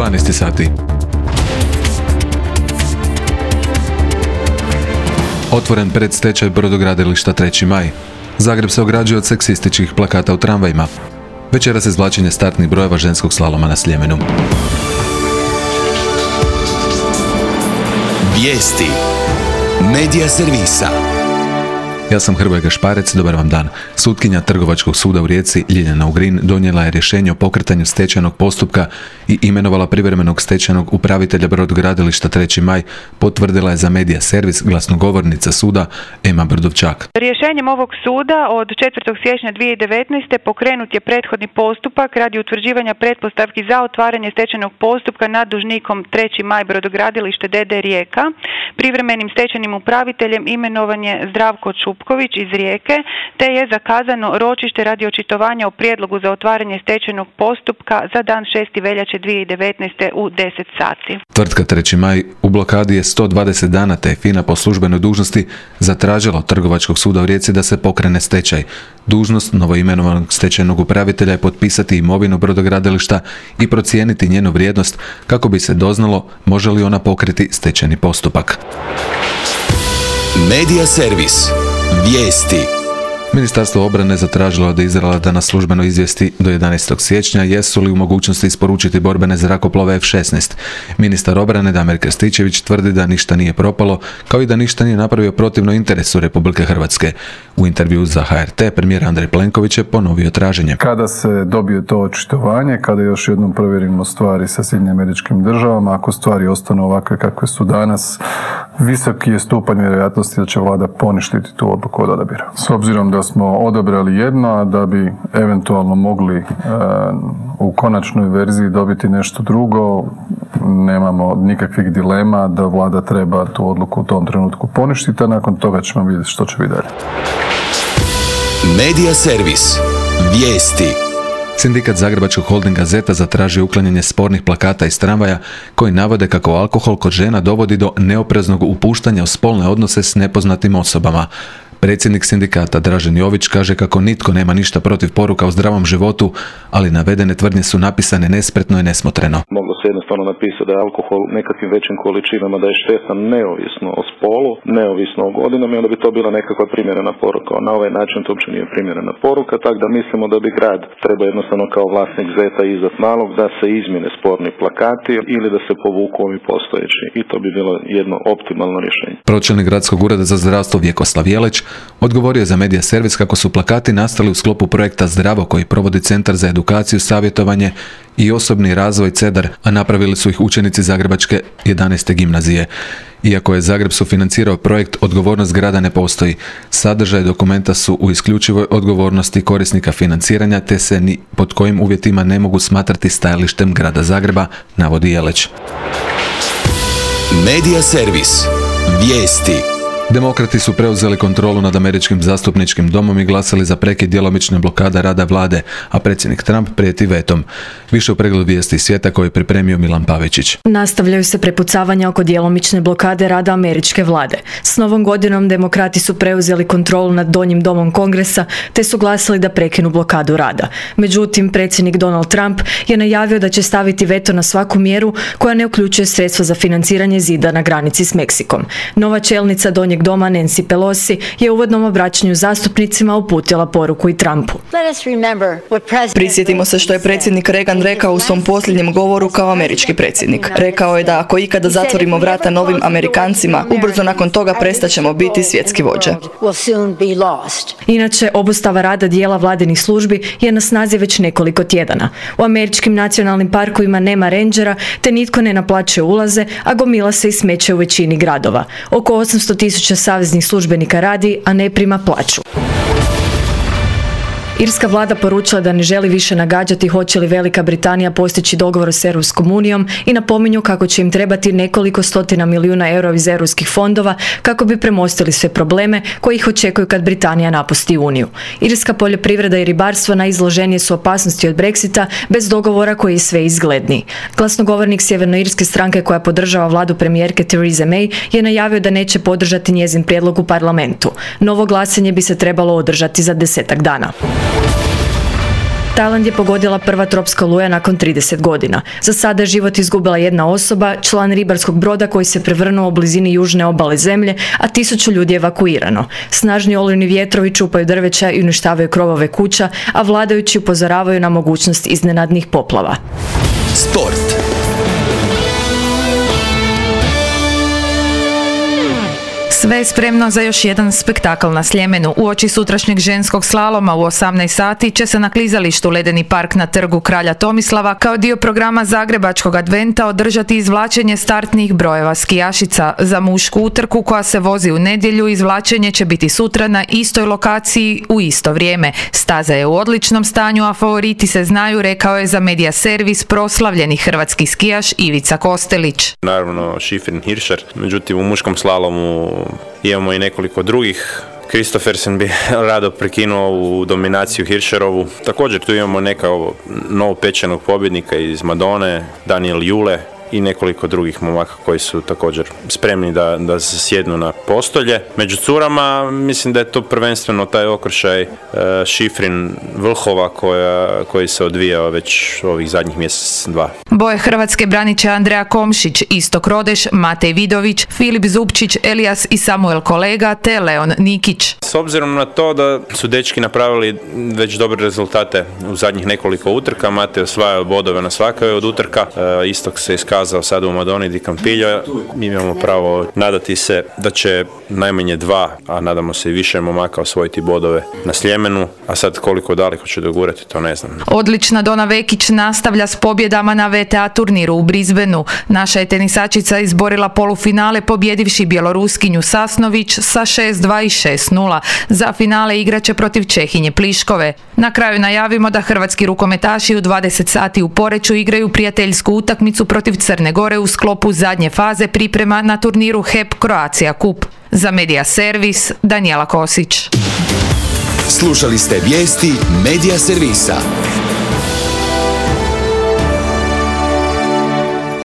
12 sati. Otvoren predstečaj brodogradilišta 3. maj. Zagreb se ograđuje od seksističkih plakata u tramvajima. Večeras izvlačenje startnih brojeva ženskog slaloma na Sljemenu. Vijesti Medija servisa. Ja sam Hrvoje Gašparec, dobar vam dan. Sutkinja Trgovačkog suda u Rijeci Ljiljana Ugrin donijela je rješenje o pokretanju stečajnog postupka i imenovala privremenog stečajnog upravitelja brodogradilišta 3. maj, potvrdila je za Medija servis glasnogovornica suda Ema Brdovčak. Rješenjem ovog suda od 4. siječnja 2019. pokrenut je prethodni postupak radi utvrđivanja pretpostavki za otvaranje stečajnog postupka nad dužnikom 3. maj brodogradilište d.d. Rijeka. Privremenim stečajnim upraviteljem imenovan je Zdravko Čupković iz Rijeke, te je zakazano ročište radi očitovanja o prijedlogu za otvaranje stečajnog postupka za dan 6. veljače 2019. u 10 sati. Tvrtka 3. maj u blokadi je 120 dana, te je FINA po službenoj dužnosti zatražila od Trgovačkog suda u Rijeci da se pokrene stečaj. Dužnost novoimenovanog stečajnog upravitelja je potpisati imovinu brodogradilišta i procijeniti njenu vrijednost kako bi se doznalo može li ona pokriti stečajni postupak. Medija servis. Vijesti. Ministarstvo obrane zatražilo od Izraela da nas službeno izvijesti do 11. siječnja jesu li u mogućnosti isporučiti borbene zrakoplove F-16. Ministar obrane Damir Krstičević tvrdi da ništa nije propalo, kao i da ništa nije napravio protivno interesu Republike Hrvatske. U intervju za HRT premijer Andrej Plenković je ponovio traženje. Kada se dobije to očitovanje, kada još jednom provjerimo stvari sa Sjedinjenim Američkim Državama, ako stvari ostanu ovakve kakve su danas, visoki je stupanj vjerojatnosti da će vlada poništiti tu odluku od odabira. S obzirom da smo odabrali jedno, a da bi eventualno mogli u konačnoj verziji dobiti nešto drugo, nemamo nikakvih dilema da vlada treba tu odluku u tom trenutku poništiti, a nakon toga ćemo vidjeti što će biti dalje. Medija servis. Vijesti. Sindikat Zagrebačkog holdinga Zeta zatražio uklanjanje spornih plakata iz tramvaja koji navode kako alkohol kod žena dovodi do neopreznog upuštanja u spolne odnose s nepoznatim osobama. Predsjednik sindikata Dražen Jović kaže kako nitko nema ništa protiv poruka o zdravom životu, ali navedene tvrdnje su napisane nespretno i nesmotreno. Moglo se jednostavno napisati da je alkohol nekakvim većim količinama da je štetan neovisno o spolu, neovisno o godinama i onda bi to bila nekakva primjerena poruka. Na ovaj način to uopće nije primjerena poruka, tako da mislimo da bi grad treba jednostavno kao vlasnik Zeta izdat nalog da se izmjene sporni plakati ili da se povuku ovi postojeći i to bi bilo jedno optimalno rješenje. Pročelnik Gradskog ureda za zdravstvo Vjekoslav Jeleć odgovorio je za Medija servis kako su plakati nastali u sklopu projekta Zdravo koji provodi Centar za edukaciju, savjetovanje i osobni razvoj CEDAR, a napravili su ih učenici Zagrebačke 11. gimnazije. Iako je Zagreb sufinancirao projekt, odgovornost grada ne postoji. Sadržaj dokumenta su u isključivoj odgovornosti korisnika financiranja, te se ni pod kojim uvjetima ne mogu smatrati stajalištem grada Zagreba, navodi Jeleć. Medija servis. Vijesti. Demokrati su preuzeli kontrolu nad američkim zastupničkim domom i glasali za prekid djelomične blokade rada vlade, a predsjednik Trump prijeti vetom. Više u pregledu vijesti svijeta koji je pripremio Milan Pavičić. Nastavljaju se prepucavanja oko djelomične blokade rada američke vlade. S novom godinom demokrati su preuzeli kontrolu nad donjim domom Kongresa, te su glasali da prekinu blokadu rada. Međutim, predsjednik Donald Trump je najavio da će staviti veto na svaku mjeru koja ne uključuje sredstva za financiranje zida na granici s Meksikom. Nova čelnica donjeg doma Nancy Pelosi je u uvodnom obraćanju zastupnicima uputila poruku i Trumpu. Prisjetimo se što je predsjednik Reagan rekao u svom posljednjem govoru kao američki predsjednik. Rekao je da ako ikada zatvorimo vrata novim Amerikancima, ubrzo nakon toga prestaćemo biti svjetski vođe. Inače, obustava rada dijela vladinih službi je na snazi već nekoliko tjedana. U američkim nacionalnim parkovima nema rendžera, te nitko ne naplaćuje ulaze, a gomila se i smeće u većini gradova. Oko 800.000 saveznih službenika radi, a ne prima plaću. Irska vlada poručila da ne želi više nagađati hoće li Velika Britanija postići dogovor s Europskom unijom i napominju kako će im trebati nekoliko stotina milijuna eura iz europskih fondova kako bi premostili sve probleme koji ih očekuju kad Britanija napusti Uniju. Irska poljoprivreda i ribarstvo najizloženije su opasnosti od Brexita bez dogovora koji je sve izgledniji. Glasnogovornik sjevernoirske stranke koja podržava vladu premijerke Therese May je najavio da neće podržati njezin prijedlog u parlamentu. Novo glasanje bi se trebalo održati za 10 dana. Tajland je pogodila prva tropska oluja nakon 30 godina. Za sada je život izgubila jedna osoba, član ribarskog broda koji se prevrnuo u blizini južne obale zemlje, a 1000 ljudi je evakuirano. Snažni olujni vjetrovi čupaju drveća i uništavaju krovove kuća, a vladajući upozoravaju na mogućnost iznenadnih poplava. Sport. Sve je spremno za još jedan spektakl na Sljemenu. Uoči sutrašnjeg ženskog slaloma u 18 sati će se na klizalištu Ledeni park na trgu Kralja Tomislava kao dio programa Zagrebačkog adventa održati izvlačenje startnih brojeva skijašica. Za mušku utrku koja se vozi u nedjelju izvlačenje će biti sutra na istoj lokaciji u isto vrijeme. Staza je u odličnom stanju, a favoriti se znaju, rekao je za Medija Servis proslavljeni hrvatski skijaš Ivica Kostelić. Naravno Schifrin, Hirscher, međutim u muškom slalomu imamo i nekoliko drugih. Kristoffersen bi rado prekinuo u dominaciju Hirscherovu. Također tu imamo neka novopečenog pobjednika iz Madone, Daniel Jule i nekoliko drugih momaka koji su također spremni da se sjednu na postolje. Među curama mislim da je to prvenstveno taj okršaj Schifrin Vlhova koji se odvijao već ovih zadnjih mjesec, dva. Boje Hrvatske branit će Andreja Komšić, Istok Rodeš, Matej Vidović, Filip Zupčić, Elijas i Samuel Kolega te Leon Nikić. S obzirom na to da su dečki napravili već dobre rezultate u zadnjih nekoliko utrka, Matej osvajao bodove na svakoj od utrka, Istok se iskazao sada u Madoni di Campillo. Mi imamo pravo nadati se da će najmanje 2, a nadamo se i više momaka osvojiti bodove na Sljemenu, a sad koliko daleko će dogurati, to ne znam. Odlična Dona Vekić nastavlja s pobjedama na VTA turniru u Brisbaneu. Naša je tenisačica izborila polufinale pobjedivši Bjeloruskinju Sasnović sa 6-2 i 6-0. Za finale igraće protiv Čehinje Pliškove. Na kraju najavimo da hrvatski rukometaši u 20 sati u Poreču igraju prijateljsku utakmicu protiv Crne Gore u sklopu zadnje faze priprema na turniru HEP Croatia Cup. Za Medija Servis, Danijela Kosić. Slušali ste vijesti Medija Servisa.